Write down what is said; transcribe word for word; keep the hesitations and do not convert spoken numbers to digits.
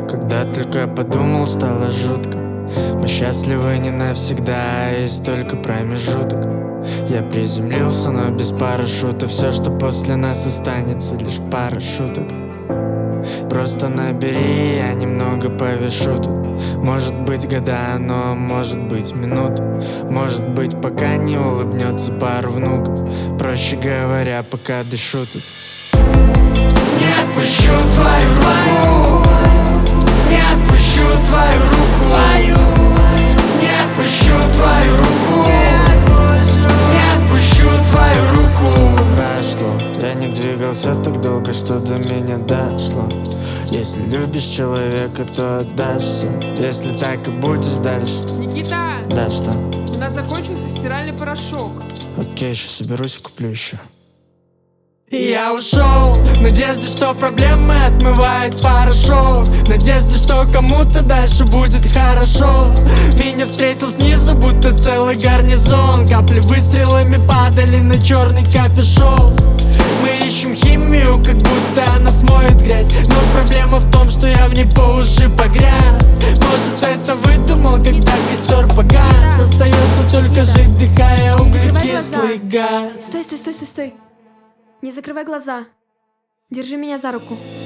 Когда только я подумал, стало жутко. Мы счастливы не навсегда, есть только промежуток. Я приземлился, но без парашюта. Все, что после нас останется, лишь пара шуток. Просто набери, я немного повешу тут. Может быть года, но может быть минут. Может быть пока не улыбнется пару внуков. Проще говоря, пока дышу тут. Не отпущу твою руку, не отпущу твою руку, не отпущу твою руку, не отпущу твою руку. Прошло, я не двигался так долго, что до меня дошло. Если любишь человека, то отдашь все. Если так и будешь дальше. Никита! Да, что? У нас закончился стиральный порошок. Окей, еще соберусь и куплю еще. Я ушел, в надежде, что проблемы отмывает порошок. Надежда, что кому-то дальше будет хорошо. Меня встретил снизу, будто целый гарнизон. Капли выстрелами падали на черный капюшон. Мы ищем химию, как будто она смоет грязь. Но проблема в том, что я в ней по уши погряз. Может, это выдумал, когда костер погас. Остается только жить, дыхая углекислый газ. Стой, стой, стой, стой, стой. Не закрывай глаза. Держи меня за руку.